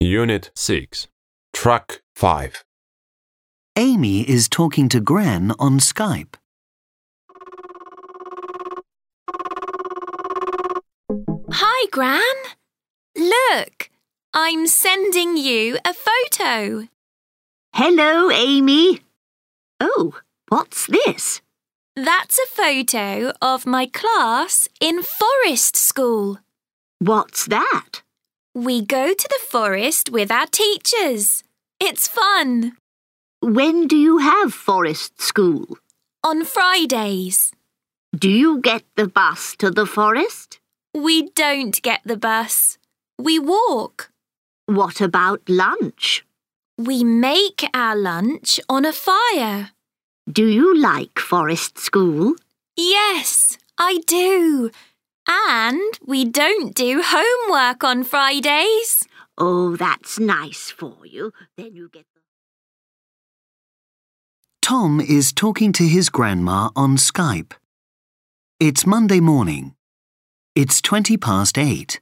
Unit 6. Track 5. Amy is talking to Gran on Skype. Hi, Gran. Look, I'm sending you a photo. Hello, Amy. Oh, what's this? That's a photo of my class in Forest School. What's that? We go to the forest with our teachers. It's fun. When do you have forest school? On Fridays. Do you get the bus to the forest? We don't get the bus. We walk. What about lunch? We make our lunch on a fire. Do you like forest school? Yes, I do. And we don't do homework on Fridays. Oh, that's nice for you. Then you get Tom is talking to his grandma on Skype. It's Monday morning. It's 8:20.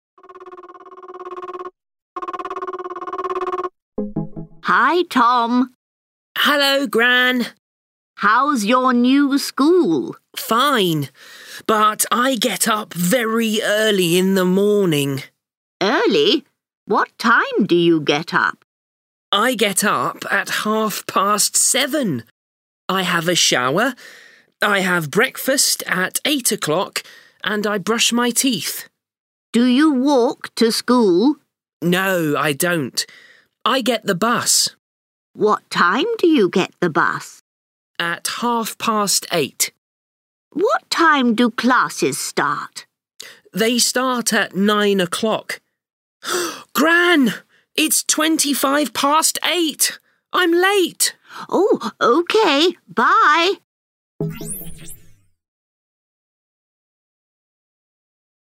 Hi, Tom. Hello, Gran. How's your new school? Fine, but I get up very early in the morning. Early? What time do you get up? I get up at 7:30. I have a shower, I have breakfast at 8 o'clock, and I brush my teeth. Do you walk to school? No, I don't. I get the bus. What time do you get the bus? At 8:30. What time do classes start? They start at 9 o'clock. Gran! It's 8:25. I'm late. Oh, okay. Bye.